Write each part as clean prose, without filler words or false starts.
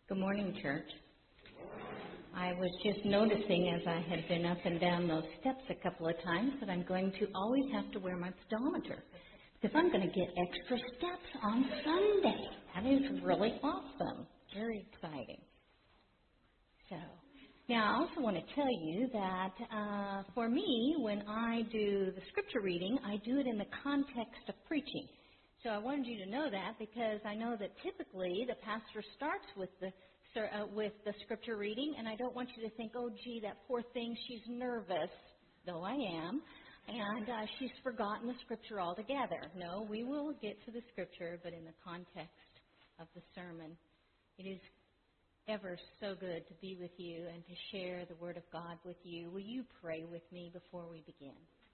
Good morning, church. I was just noticing as I had been up and down those steps a couple of times that I'm going to always have to wear my pedometer because I'm going to get extra steps on Sunday. That is really awesome. Very exciting. So, now I also want to tell you that for me, when I do the scripture reading, I do it in the context of preaching. So I wanted you to know that because I know that typically the pastor starts with the scripture reading, and I don't want you to think, oh, gee, that poor thing, she's nervous, though I am, and she's forgotten the scripture altogether. No, we will get to the scripture, but in the context of the sermon. It is ever so good to be with you and to share the Word of God with you. Will you pray with me before we begin?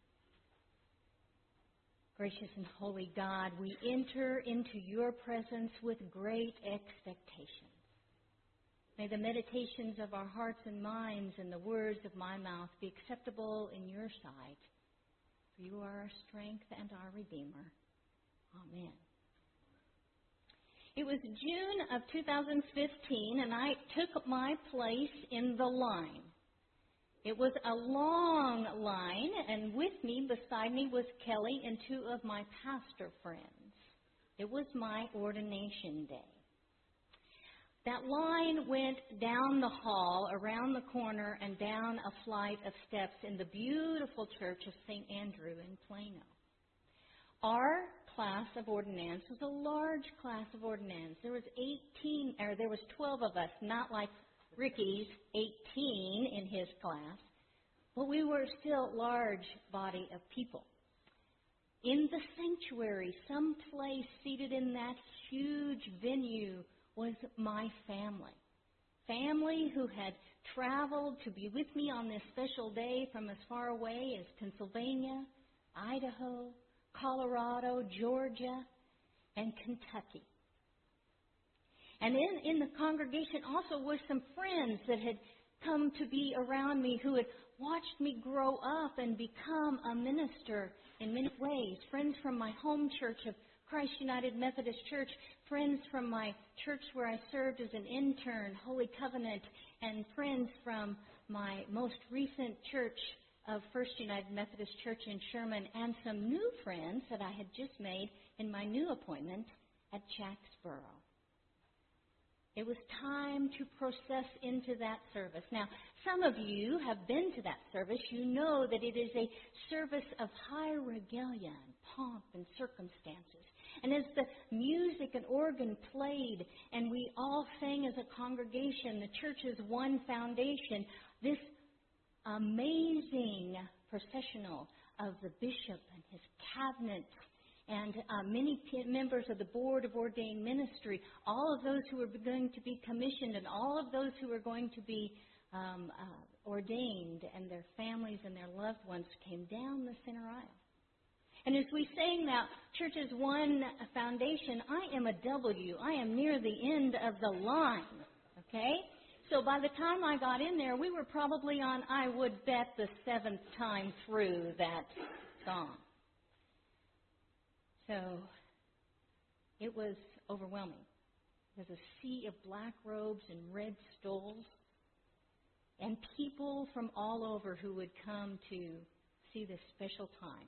Gracious and holy God, we enter into your presence with great expectations. May the meditations of our hearts and minds and the words of my mouth be acceptable in your sight. For you are our strength and our Redeemer. Amen. It was June of 2015, and I took my place in the line. It was a long line, and with me, beside me, was Kelly and two of my pastor friends. It was my ordination day. That line went down the hall, around the corner, and down a flight of steps in the beautiful church of St. Andrew in Plano. Our class of ordinands was a large class of ordinands. There was 12 of us, not like Ricky's 18 in his class, but we were still a large body of people. In the sanctuary, someplace seated in that huge venue, was my family who had traveled to be with me on this special day from as far away as Pennsylvania, Idaho, Colorado, Georgia, and Kentucky. And in the congregation also were some friends that had come to be around me who had watched me grow up and become a minister in many ways. Friends from my home church of Christ United Methodist Church, friends from my church where I served as an intern, Holy Covenant, and friends from my most recent church of First United Methodist Church in Sherman, and some new friends that I had just made in my new appointment at Jacksboro. It was time to process into that service. Now, some of you have been to that service. You know that it is a service of high regalia and pomp and circumstances. And as the music and organ played and we all sang as a congregation, the church's one foundation, this amazing processional of the bishop and his cabinet and many members of the Board of Ordained Ministry, all of those who were going to be commissioned and all of those who were going to be ordained, and their families and their loved ones came down the center aisle. And as we sang that church's one foundation, I am a W. I am near the end of the line, okay? So by the time I got in there, we were probably on, I would bet, the 7th time through that song. So it was overwhelming. There was a sea of black robes and red stoles and people from all over who would come to see this special time.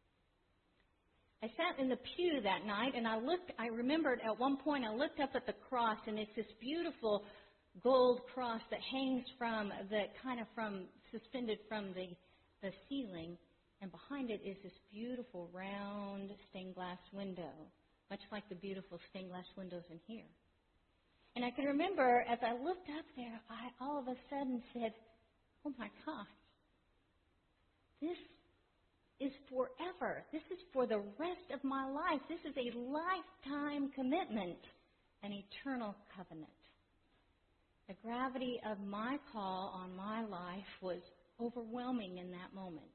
I sat in the pew that night and I remembered at one point I looked up at the cross, and it's this beautiful gold cross that hangs suspended from the ceiling. And behind it is this beautiful round stained glass window, much like the beautiful stained glass windows in here. And I can remember as I looked up there, I all of a sudden said, oh my gosh, this is forever. This is for the rest of my life. This is a lifetime commitment, an eternal covenant. The gravity of my call on my life was overwhelming in that moment.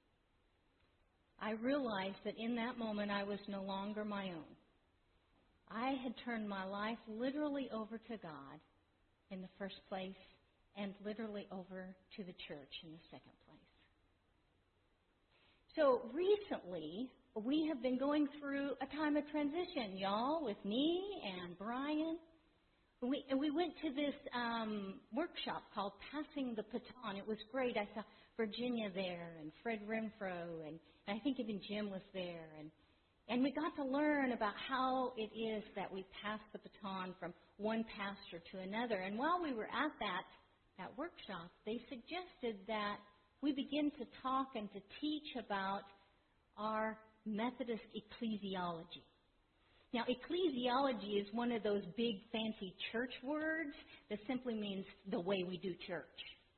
I realized that in that moment I was no longer my own. I had turned my life literally over to God in the first place and literally over to the church in the second place. So recently, we have been going through a time of transition, y'all, with me and Brian. we went to this workshop called Passing the Baton. It was great. I saw Virginia there and Fred Renfro, and I think even Jim was there. And we got to learn about how it is that we pass the baton from one pastor to another. And while we were at that workshop, they suggested that we begin to talk and to teach about our Methodist ecclesiology. Now, ecclesiology is one of those big fancy church words that simply means the way we do church.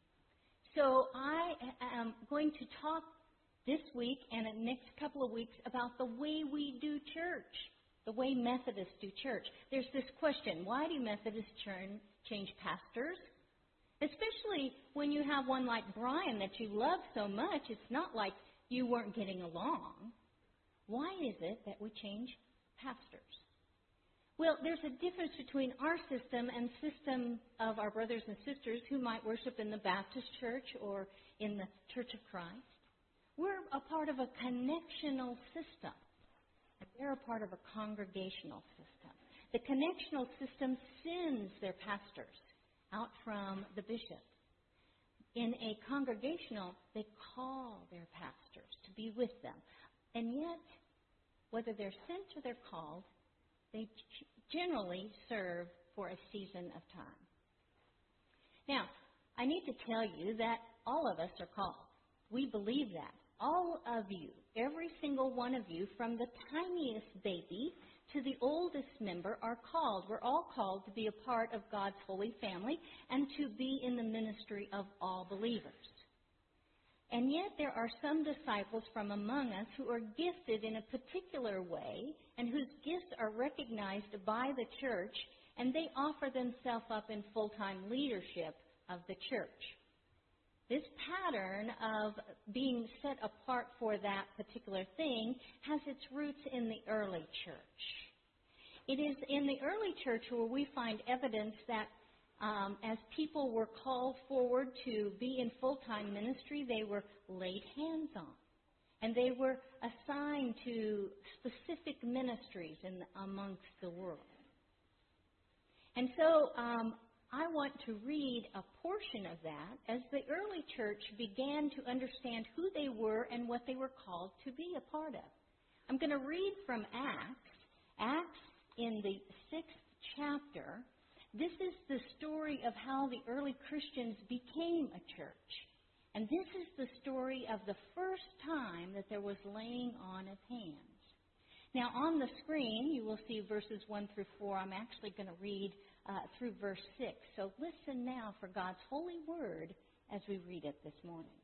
So I am going to talk this week and the next couple of weeks about the way we do church, the way Methodists do church. There's this question, why do Methodists change pastors? Especially when you have one like Brian that you love so much, it's not like you weren't getting along. Why is it that we change pastors? Well, there's a difference between our system and system of our brothers and sisters who might worship in the Baptist church or in the Church of Christ. We're a part of a connectional system, and they're a part of a congregational system. The connectional system sends their pastors out from the bishop. In a congregational, they call their pastors to be with them. And yet, whether they're sent or they're called, they generally serve for a season of time. Now, I need to tell you that all of us are called. We believe that. All of you, every single one of you, from the tiniest baby to the oldest member, are called. We're all called to be a part of God's holy family and to be in the ministry of all believers. And yet there are some disciples from among us who are gifted in a particular way and whose gifts are recognized by the church, and they offer themselves up in full-time leadership of the church. This pattern of being set apart for that particular thing has its roots in the early church. It is in the early church where we find evidence that as people were called forward to be in full-time ministry, they were laid hands on. And they were assigned to specific ministries amongst the world. And so I want to read a portion of that as the early church began to understand who they were and what they were called to be a part of. I'm going to read from Acts in the 6th chapter. This is the story of how the early Christians became a church. And this is the story of the first time that there was laying on of hands. Now, on the screen, you will see verses 1 through 4. I'm actually going to read through verse 6. So listen now for God's holy word as we read it this morning.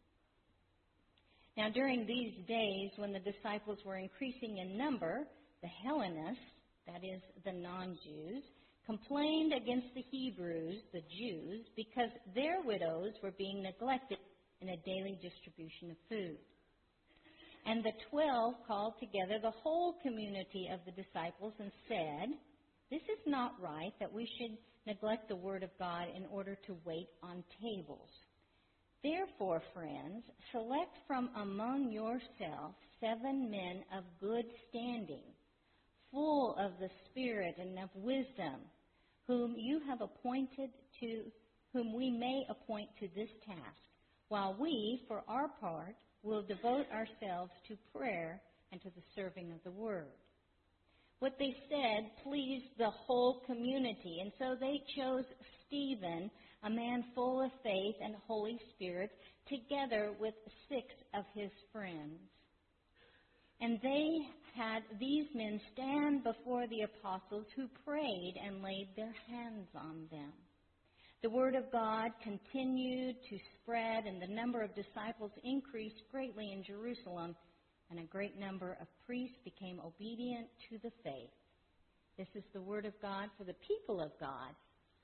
Now, during these days when the disciples were increasing in number, the Hellenists, that is, the non-Jews, complained against the Hebrews, the Jews, because their widows were being neglected in a daily distribution of food. And the 12 called together the whole community of the disciples and said, "This is not right that we should neglect the word of God in order to wait on tables. Therefore, friends, select from among yourselves 7 men of good standing, full of the Spirit and of wisdom, whom we may appoint to this task, while we, for our part, will devote ourselves to prayer and to the serving of the word." What they said pleased the whole community, and so they chose Stephen, a man full of faith and Holy Spirit, together with 6 of his friends. And they had these men stand before the apostles, who prayed and laid their hands on them. The word of God continued to spread, and the number of disciples increased greatly in Jerusalem, and a great number of priests became obedient to the faith. This is the word of God for the people of God.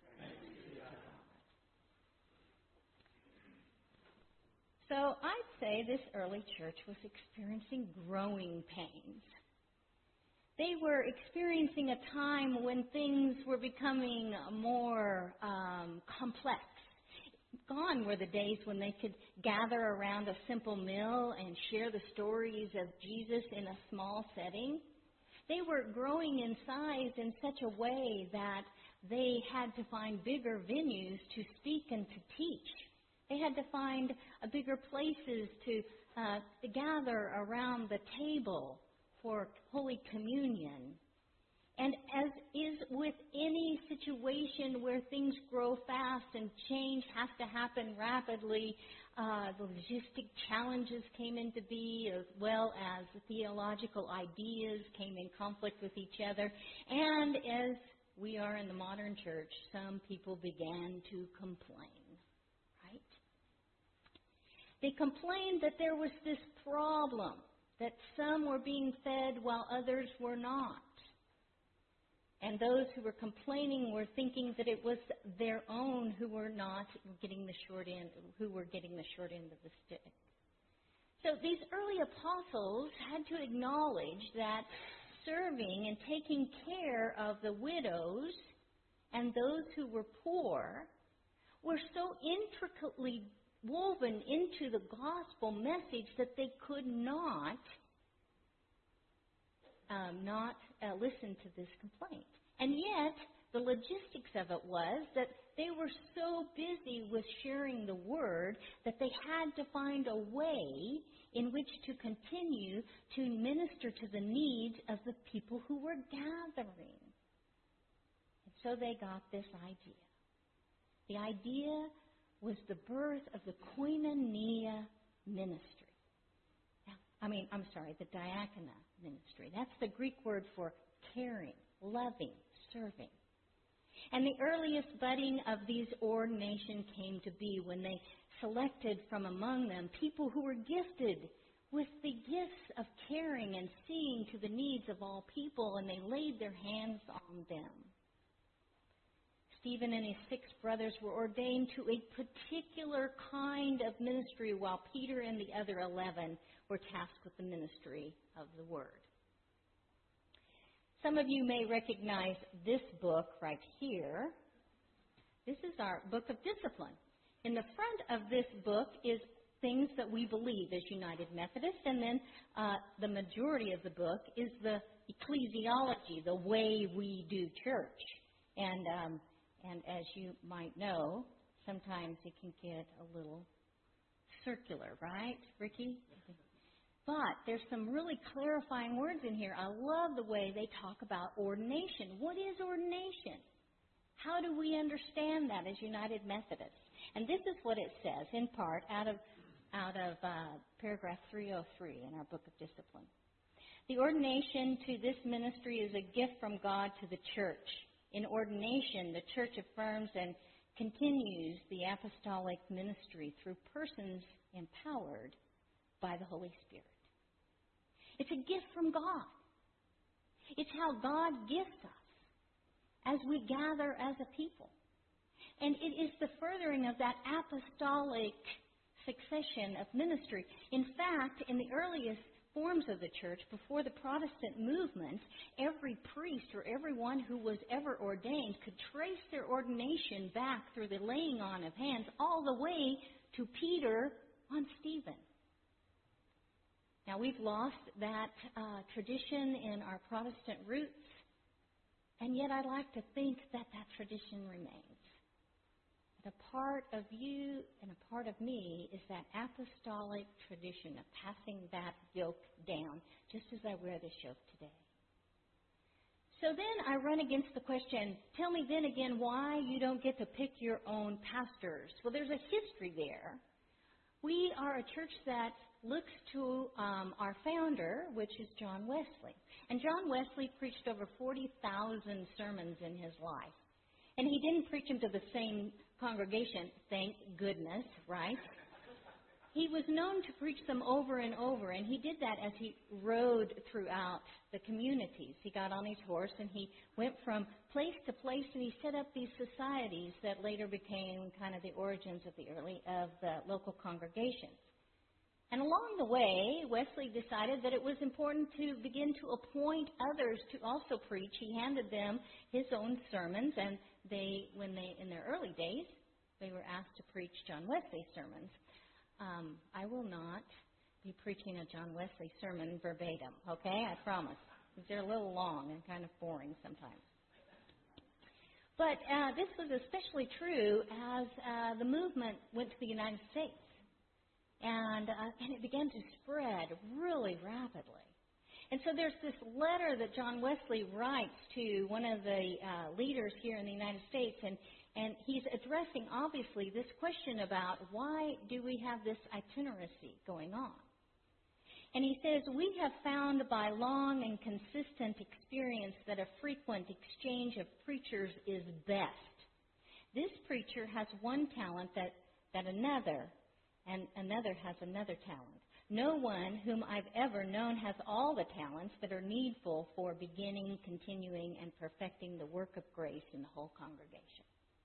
So I'd say this early church was experiencing growing pains. They were experiencing a time when things were becoming more complex. Gone were the days when they could gather around a simple meal and share the stories of Jesus in a small setting. They were growing in size in such a way that They had to find bigger venues to speak and to teach. They had to find bigger places to gather around the table for Holy Communion. And as is with any situation where things grow fast and change has to happen rapidly, the logistic challenges came into being, as well as the theological ideas came in conflict with each other. And as we are in the modern church, some people began to complain, right? They complained that there was this problem, that some were being fed while others were not. And those who were complaining were thinking that it was their own who were not getting the short end, who were getting the short end of the stick. So these early apostles had to acknowledge that serving and taking care of the widows and those who were poor were so intricately woven into the gospel message that they could not listen to this complaint. And yet, the logistics of it was that they were so busy with sharing the word that they had to find a way in which to continue to minister to the needs of the people who were gathering. And so they got this idea. The idea was the birth of the koinonia ministry. The diakonia ministry. That's the Greek word for caring, loving, serving. And the earliest budding of these ordination came to be when they selected from among them people who were gifted with the gifts of caring and seeing to the needs of all people, and they laid their hands on them. Stephen and his 6 brothers were ordained to a particular kind of ministry, while Peter and the other 11 were tasked with the ministry of the Word. Some of you may recognize this book right here. This is our Book of Discipline. In the front of this book is things that we believe as United Methodists, and then the majority of the book is the ecclesiology, the way we do church. And as you might know, sometimes it can get a little circular, right, Ricky? But there's some really clarifying words in here. I love the way they talk about ordination. What is ordination? How do we understand that as United Methodists? And this is what it says, in part, out of paragraph 303 in our Book of Discipline. The ordination to this ministry is a gift from God to the church. In ordination, the church affirms and continues the apostolic ministry through persons empowered by the Holy Spirit. It's a gift from God. It's how God gifts us as we gather as a people. And it is the furthering of that apostolic succession of ministry. In fact, in the earliest forms of the church, before the Protestant movement, every priest or everyone who was ever ordained could trace their ordination back through the laying on of hands all the way to Peter on Stephen. Now, we've lost that tradition in our Protestant roots, and yet I'd like to think that that tradition remains. That a part of you and a part of me is that apostolic tradition of passing that yoke down, just as I wear this yoke today. So then I run against the question, tell me then again why you don't get to pick your own pastors. Well, there's a history there. We are a church that looks to our founder, which is John Wesley. And John Wesley preached over 40,000 sermons in his life. And he didn't preach them to the same congregation, thank goodness, right? He was known to preach them over and over, and he did that as he rode throughout the communities. He got on his horse, and he went from place to place, and he set up these societies that later became kind of the origins of the local congregations. And along the way, Wesley decided that it was important to begin to appoint others to also preach. He handed them his own sermons, and in their early days, they were asked to preach John Wesley sermons. I will not be preaching a John Wesley sermon verbatim, okay? I promise. Because they're a little long and kind of boring sometimes. But this was especially true as the movement went to the United States. And it began to spread really rapidly. And so there's this letter that John Wesley writes to one of the leaders here in the United States, and he's addressing, obviously, this question about why do we have this itineracy going on? And he says, we have found by long and consistent experience that a frequent exchange of preachers is best. This preacher has one talent that another, and another has another talent. No one whom I've ever known has all the talents that are needful for beginning, continuing, and perfecting the work of grace in the whole congregation.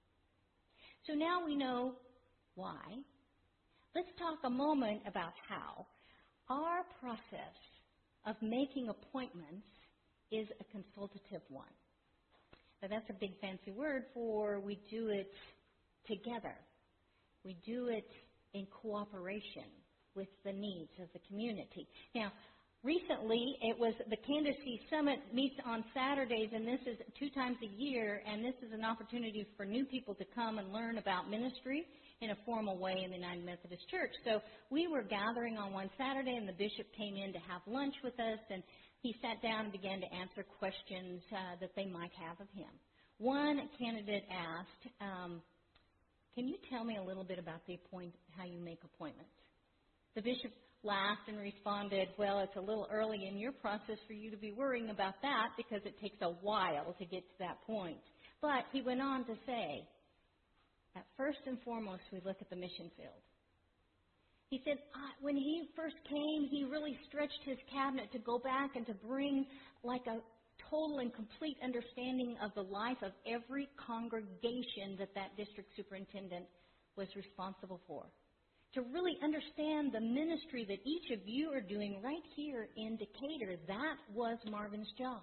So now we know why. Let's talk a moment about how. Our process of making appointments is a consultative one. Now that's a big fancy word for we do it together. We do it in cooperation with the needs of the community. Now, recently, it was the Candace Summit meets on Saturdays, and this is 2 times a year, and this is an opportunity for new people to come and learn about ministry in a formal way in the United Methodist Church. So we were gathering on one Saturday, and the bishop came in to have lunch with us, and he sat down and began to answer questions that they might have of him. One candidate asked, can you tell me a little bit about how you make appointments? The bishop laughed and responded, well, it's a little early in your process for you to be worrying about that because it takes a while to get to that point. But he went on to say, at first and foremost, we look at the mission field. He said, when he first came, he really stretched his cabinet to go back and to bring like a total and complete understanding of the life of every congregation that district superintendent was responsible for. To really understand the ministry that each of you are doing right here in Decatur, that was Marvin's job.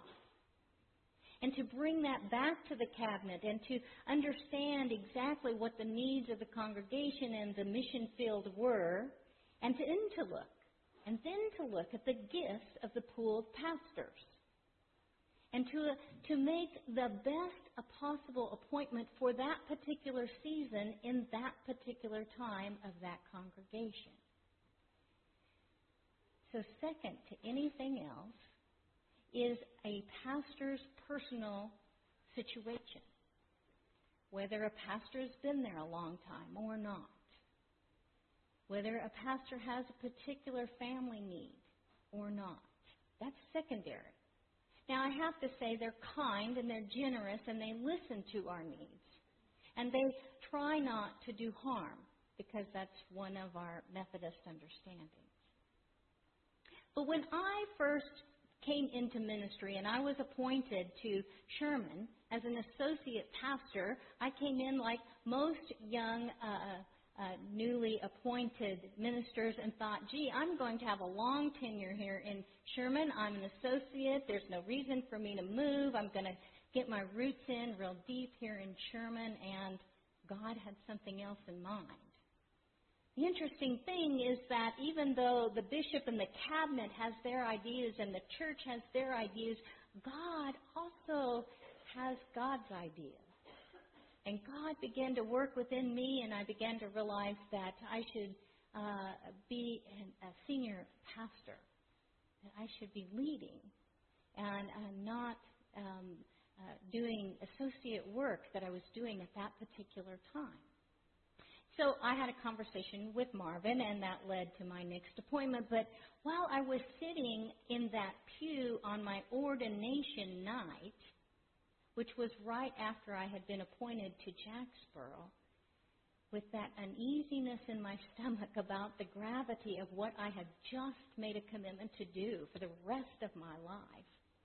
And to bring that back to the cabinet and to understand exactly what the needs of the congregation and the mission field were, and then to look at the gifts of the pool of pastors. And to make the best possible appointment for that particular season in that particular time of that congregation. So second to anything else is a pastor's personal situation. Whether a pastor has been there a long time or not. Whether a pastor has a particular family need or not. That's secondary. Now, I have to say they're kind and they're generous and they listen to our needs. And they try not to do harm because that's one of our Methodist understandings. But when I first came into ministry and I was appointed to Sherman as an associate pastor, I came in like most young newly appointed ministers and thought, gee, I'm going to have a long tenure here in Sherman. I'm an associate. There's no reason for me to move. I'm going to get my roots in real deep here in Sherman, and God had something else in mind. The interesting thing is that even though the bishop and the cabinet has their ideas and the church has their ideas, God also has God's ideas. And God began to work within me, and I began to realize that I should be a senior pastor, that I should be leading and not doing associate work that I was doing at that particular time. So I had a conversation with Marvin, and that led to my next appointment. But while I was sitting in that pew on my ordination night, which was right after I had been appointed to Jacksboro, with that uneasiness in my stomach about the gravity of what I had just made a commitment to do for the rest of my life,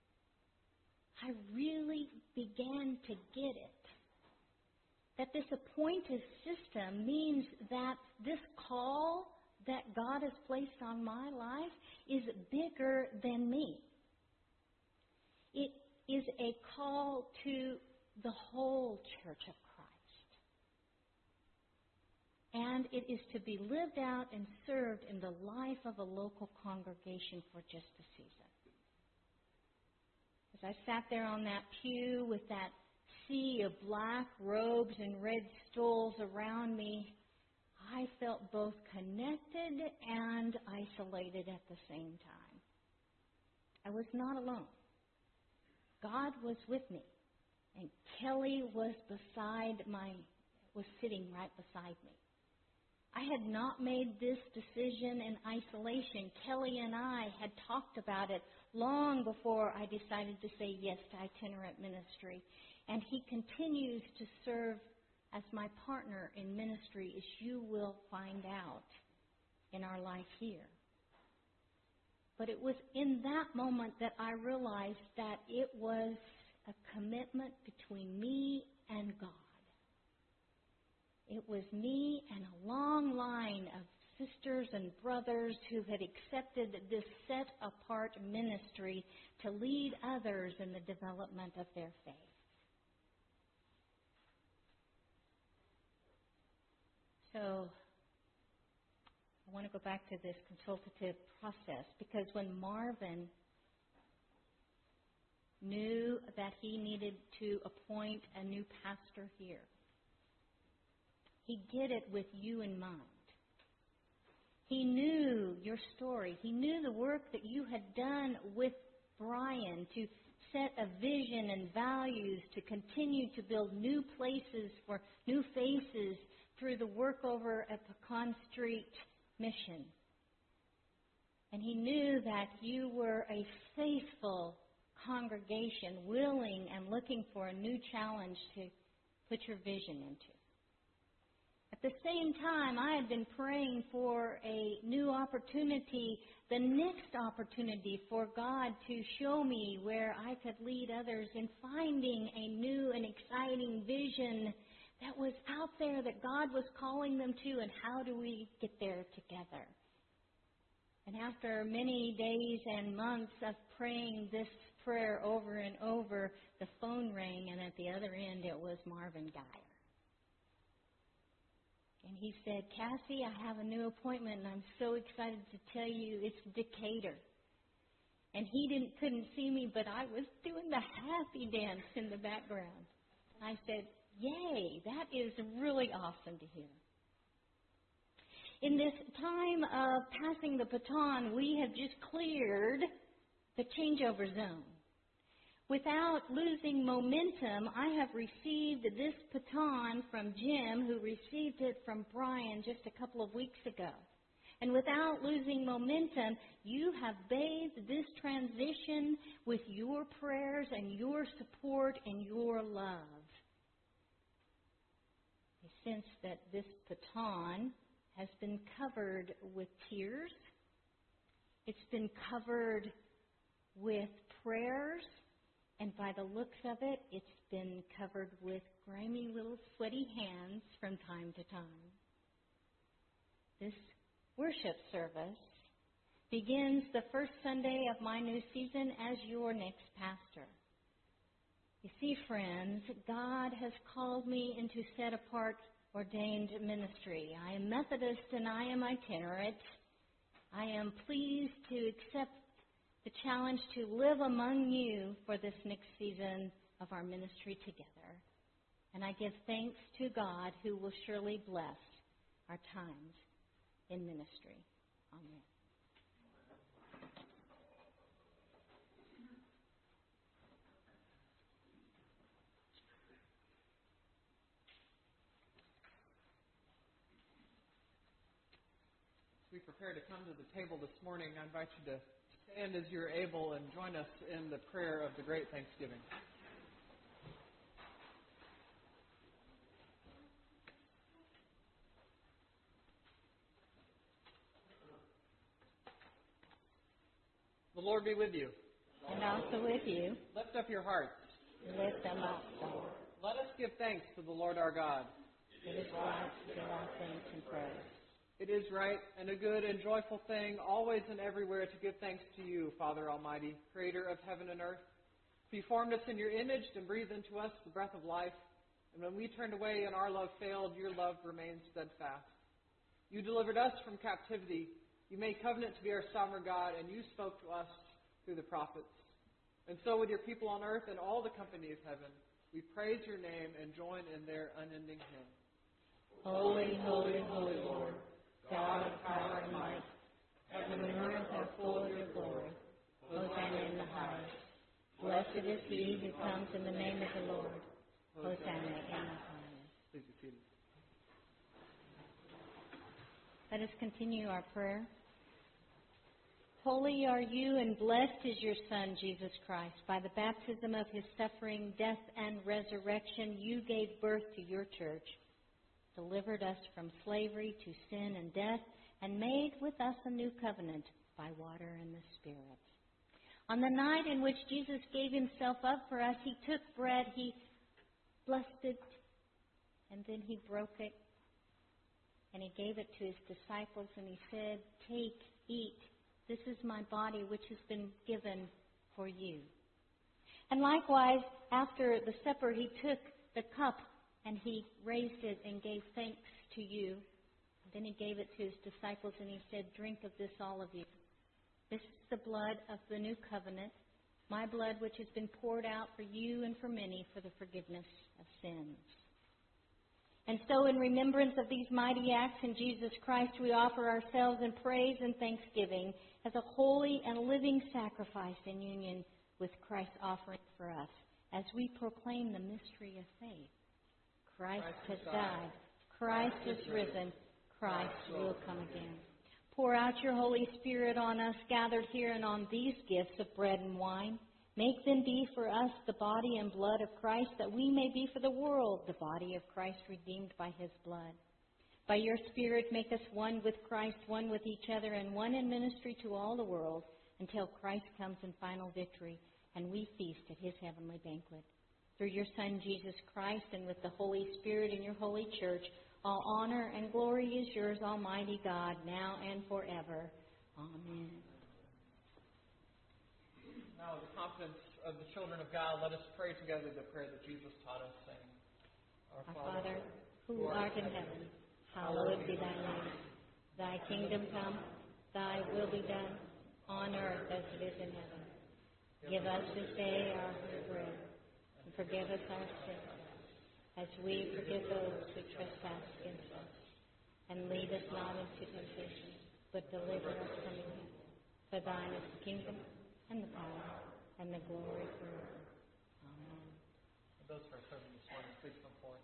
I really began to get it. That this appointed system means that this call that God has placed on my life is bigger than me. It is a call to the whole Church of Christ. And it is to be lived out and served in the life of a local congregation for just a season. As I sat there on that pew with that sea of black robes and red stoles around me, I felt both connected and isolated at the same time. I was not alone. God was with me, and Kelly was sitting right beside me. I had not made this decision in isolation. Kelly and I had talked about it long before I decided to say yes to itinerant ministry. And he continues to serve as my partner in ministry, as you will find out in our life here. But it was in that moment that I realized that it was a commitment between me and God. It was me and a long line of sisters and brothers who had accepted this set-apart ministry to lead others in the development of their faith. So, I want to go back to this consultative process, because when Marvin knew that he needed to appoint a new pastor here, he did it with you in mind. He knew your story. He knew the work that you had done with Brian to set a vision and values to continue to build new places for new faces through the work over at Pecan Street Mission. And he knew that you were a faithful congregation, willing and looking for a new challenge to put your vision into. At the same time, I had been praying for a new opportunity, the next opportunity for God to show me where I could lead others in finding a new and exciting vision that was out there that God was calling them to, and how do we get there together? And after many days and months of praying this prayer over and over, the phone rang, and at the other end it was Marvin Geyer. And he said, Cassie, I have a new appointment, and I'm so excited to tell you it's Decatur. And he couldn't see me, but I was doing the happy dance in the background. I said, yay, that is really awesome to hear. In this time of passing the baton, we have just cleared the changeover zone. Without losing momentum, I have received this baton from Jim, who received it from Brian just a couple of weeks ago. And without losing momentum, you have bathed this transition with your prayers and your support and your love. I sense that this baton has been covered with tears. It's been covered with prayers. And by the looks of it, it's been covered with grimy little sweaty hands from time to time. This worship service begins the first Sunday of my new season as your next pastor. You see, friends, God has called me into set-apart, ordained ministry. I am Methodist and I am itinerant. I am pleased to accept the challenge to live among you for this next season of our ministry together. And I give thanks to God, who will surely bless our times in ministry. Amen. As we prepare to come to the table this morning, I invite you to stand as you're able and join us in the prayer of the Great Thanksgiving. The Lord be with you. And also with you. Lift up your hearts. Lift them up, Lord. Let us give thanks to the Lord our God. It is right to give our thanks and praise. It is right and a good and joyful thing, always and everywhere, to give thanks to you, Father Almighty, Creator of heaven and earth. For you formed us in your image and breathed into us the breath of life. And when we turned away and our love failed, your love remained steadfast. You delivered us from captivity. You made covenant to be our sovereign God, and you spoke to us through the prophets. And so with your people on earth and all the company of heaven, We praise your name and join in their unending hymn. Holy, holy, holy Lord, God of power and might, heaven and earth are full of your glory. Hosanna in the highest. Blessed is he who comes in the name of the Lord. Hosanna in the highest. Please be seated. Let us continue our prayer. Holy are you, and blessed is your Son, Jesus Christ. By the baptism of his suffering, death, and resurrection, you gave birth to your church, delivered us from slavery to sin and death, and made with us a new covenant by water and the Spirit. On the night in which Jesus gave himself up for us, he took bread, he blessed it, and then he broke it, and he gave it to his disciples, and he said, "Take, eat. This is my body, which has been given for you." And likewise, after the supper, he took the cup, and he raised it and gave thanks to you. And then he gave it to his disciples, and he said, "Drink of this, all of you. This is the blood of the new covenant, my blood which has been poured out for you and for many for the forgiveness of sins." And so in remembrance of these mighty acts in Jesus Christ, we offer ourselves in praise and thanksgiving as a holy and living sacrifice in union with Christ's offering for us, as we proclaim the mystery of faith. Christ has died. Christ is risen. Christ will come again. Pour out your Holy Spirit on us gathered here and on these gifts of bread and wine. Make them be for us the body and blood of Christ, that we may be for the world the body of Christ redeemed by his blood. By your Spirit, make us one with Christ, one with each other, and one in ministry to all the world, until Christ comes in final victory and we feast at his heavenly banquet. Through your Son, Jesus Christ, and with the Holy Spirit in your holy church, all honor and glory is yours, Almighty God, now and forever. Amen. Now, with the confidence of the children of God, let us pray together the prayer that Jesus taught us, saying, Our Father, who art in heaven, hallowed be thy name. Thy kingdom come, thy will be done, on earth as it is in heaven. Give us this day our daily bread, and forgive us our sins, as we forgive those who trespass against us. And lead us not into temptation, but deliver us from evil. For thine is the kingdom, and the power, and the glory forever. Amen. Those who are serving this morning, please come forward.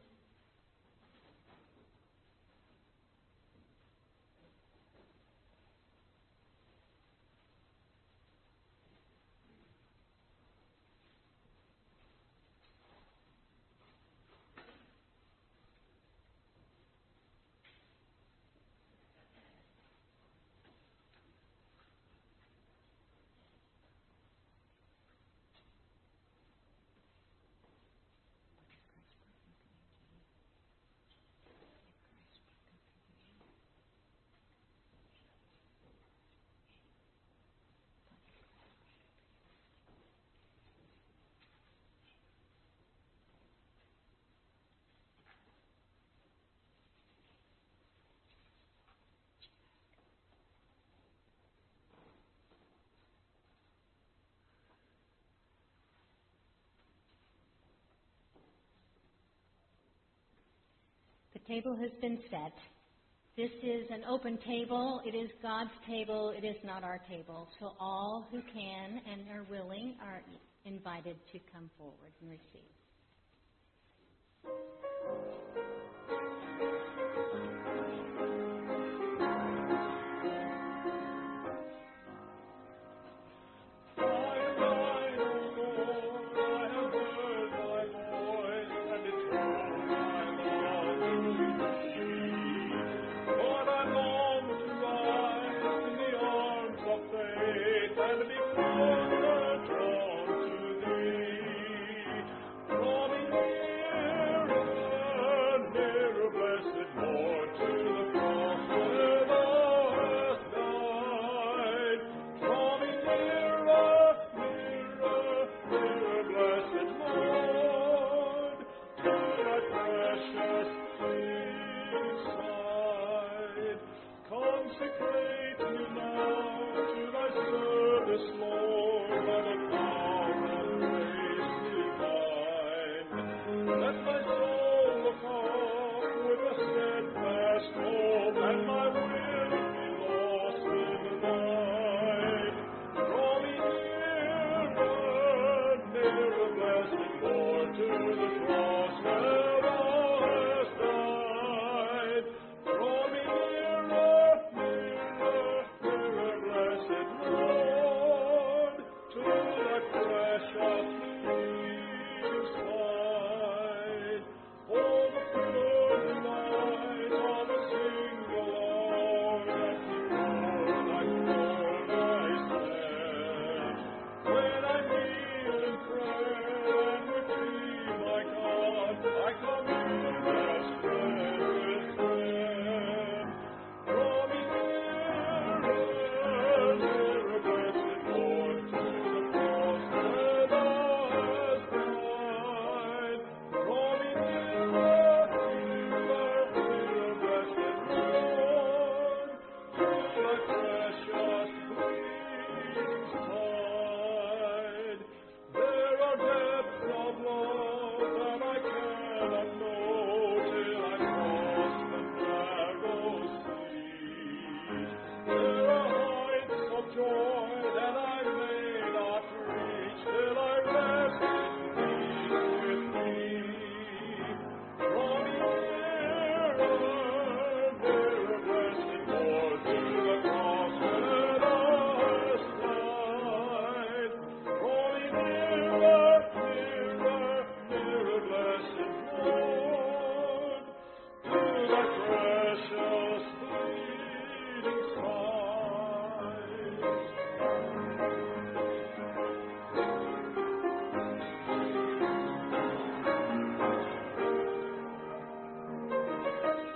The table has been set. This is an open table. It is God's table. It is not our table. So all who can and are willing are invited to come forward and receive. And be closer drawn to thee.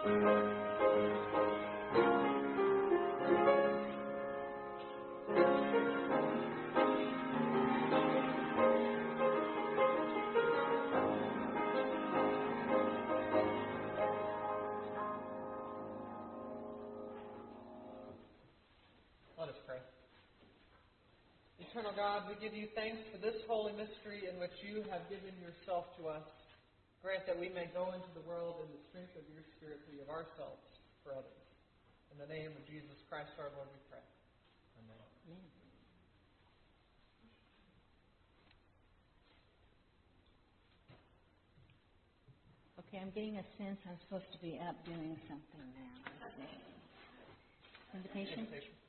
Let us pray. Eternal God, we give you thanks for this holy mystery in which you have given yourself to us. Grant that we may go into the world in the strength of your Spirit to give ourselves for others. In the name of Jesus Christ our Lord we pray. Amen. Amen. Okay, I'm getting a sense I'm supposed to be up doing something now. Let's see. Invitation?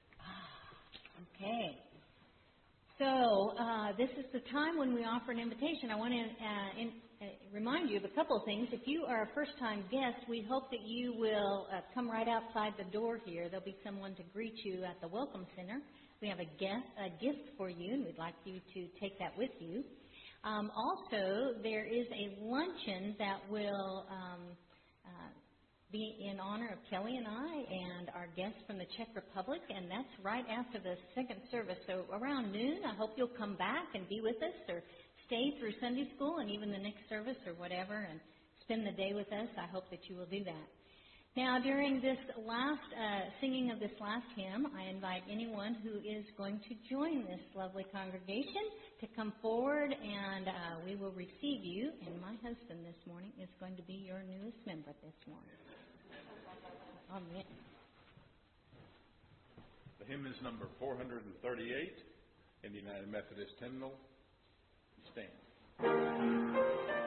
Okay. So this is the time when we offer an invitation. I want to remind you of a couple of things. If you are a first-time guest, we hope that you will come right outside the door here. There'll be someone to greet you at the Welcome Center. We have a gift for you, and we'd like you to take that with you. Also, there is a luncheon that will be in honor of Kelly and I and our guests from the Czech Republic, and that's right after the second service. So around noon, I hope you'll come back and be with us or stay through Sunday school and even the next service or whatever and spend the day with us. I hope that you will do that. Now, during this last singing of this last hymn, I invite anyone who is going to join this lovely congregation to come forward, and we will receive you. And my husband this morning is going to be your newest member this morning. Amen. The hymn is number 438 in the United Methodist Hymnal. Stand.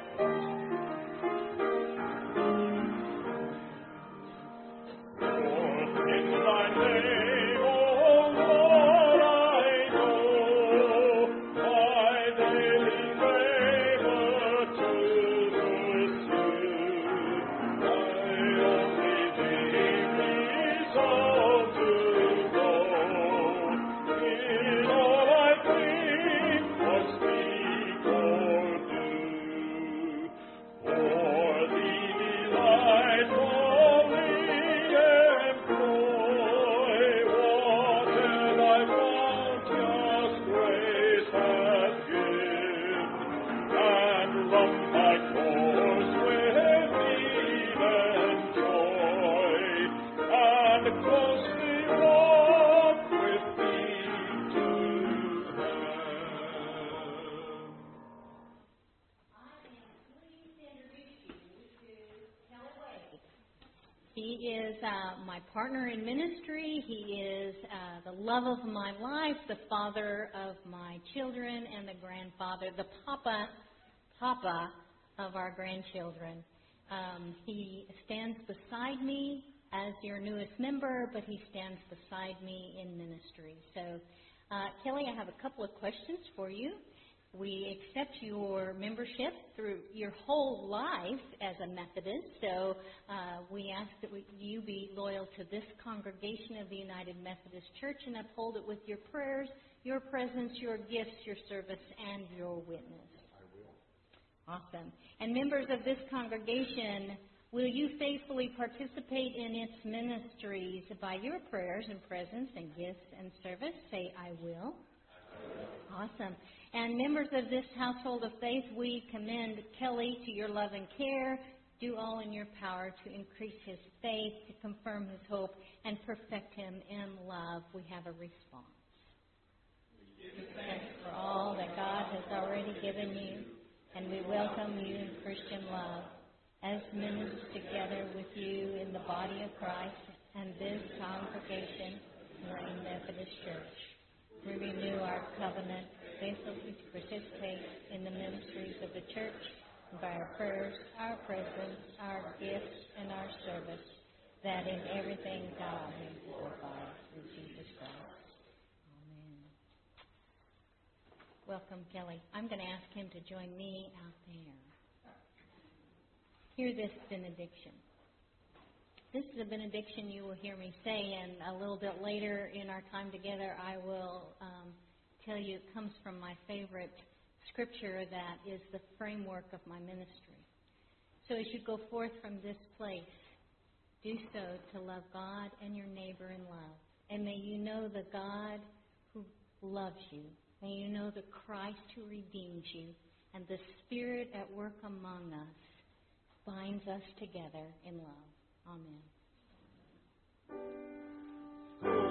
He is my partner in ministry. He is the love of my life, the father of my children, and the grandfather, the papa of our grandchildren. He stands beside me as your newest member, but he stands beside me in ministry. So, Kelly, I have a couple of questions for you. We accept your membership through your whole life as a Methodist, so we ask that you be loyal to this congregation of the United Methodist Church and uphold it with your prayers, your presence, your gifts, your service, and your witness. I will. Awesome. And members of this congregation, will you faithfully participate in its ministries by your prayers and presence and gifts and service? Say, I will. Awesome. And members of this household of faith, we commend Kelly to your love and care. Do all in your power to increase his faith, to confirm his hope, and perfect him in love. We have a response. We give thanks for all that God has already given you, and we welcome you in Christian love as ministers together with you in the body of Christ and this congregation, Moraine Methodist Church. We renew our covenant faithfully to participate in the ministries of the church by our prayers, our presence, our gifts, and our service, that in everything God may be glorified through Jesus Christ. Amen. Welcome, Kelly. I'm going to ask him to join me out there. Hear this benediction. This is a benediction you will hear me say, and a little bit later in our time together, I will tell you it comes from my favorite scripture that is the framework of my ministry. So as you go forth from this place, Do so to love God and your neighbor in love. And may you know the God who loves you. May you know the Christ who redeems you. And the Spirit at work among us binds us together in love. Amen.